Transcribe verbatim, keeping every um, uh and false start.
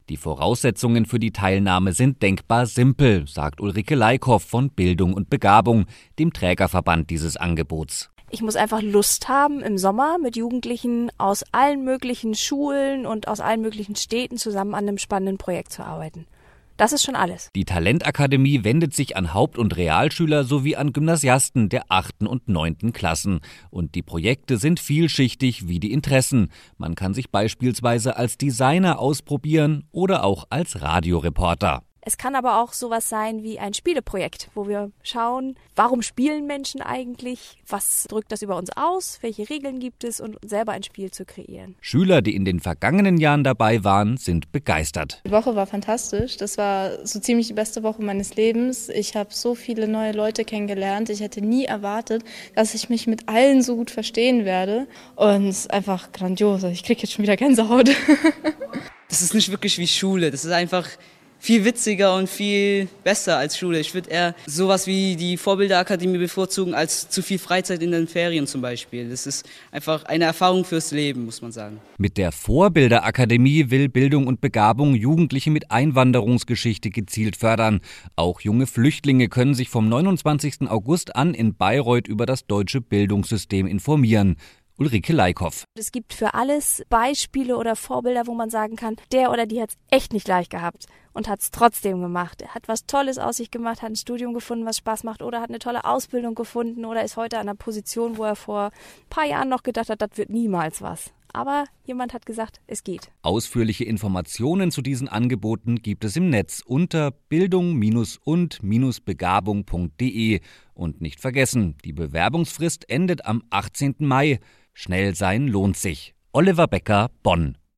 Die Voraussetzungen für die Teilnahme sind denkbar simpel, sagt Ulrike Leikhoff von Bildung und Begabung, dem Trägerverband dieses Angebots. Ich muss einfach Lust haben, im Sommer mit Jugendlichen aus allen möglichen Schulen und aus allen möglichen Städten zusammen an einem spannenden Projekt zu arbeiten. Das ist schon alles. Die Talentakademie wendet sich an Haupt- und Realschüler sowie an Gymnasiasten der achten und neunten Klassen. Und die Projekte sind vielschichtig wie die Interessen. Man kann sich beispielsweise als Designer ausprobieren oder auch als Radioreporter. Es kann aber auch sowas sein wie ein Spieleprojekt, wo wir schauen, warum spielen Menschen eigentlich, was drückt das über uns aus, welche Regeln gibt es und selber ein Spiel zu kreieren. Schüler, die in den vergangenen Jahren dabei waren, sind begeistert. Die Woche war fantastisch. Das war so ziemlich die beste Woche meines Lebens. Ich habe so viele neue Leute kennengelernt. Ich hätte nie erwartet, dass ich mich mit allen so gut verstehen werde. Und es ist einfach grandios. Ich kriege jetzt schon wieder Gänsehaut. Das ist nicht wirklich wie Schule. Das ist einfach viel witziger und viel besser als Schule. Ich würde eher sowas wie die Vorbilderakademie bevorzugen als zu viel Freizeit in den Ferien zum Beispiel. Das ist einfach eine Erfahrung fürs Leben, muss man sagen. Mit der Vorbilderakademie will Bildung und Begabung Jugendliche mit Einwanderungsgeschichte gezielt fördern. Auch junge Flüchtlinge können sich vom neunundzwanzigsten August an in Bayreuth über das deutsche Bildungssystem informieren. Ulrike Leikhoff. Es gibt für alles Beispiele oder Vorbilder, wo man sagen kann, der oder die hat es echt nicht leicht gehabt und hat es trotzdem gemacht. Er hat was Tolles aus sich gemacht, hat ein Studium gefunden, was Spaß macht oder hat eine tolle Ausbildung gefunden oder ist heute an einer Position, wo er vor ein paar Jahren noch gedacht hat, das wird niemals was. Aber jemand hat gesagt, es geht. Ausführliche Informationen zu diesen Angeboten gibt es im Netz unter bildung und begabung punkt de. Und nicht vergessen, die Bewerbungsfrist endet am achtzehnten Mai. Schnell sein lohnt sich. Oliver Becker, Bonn.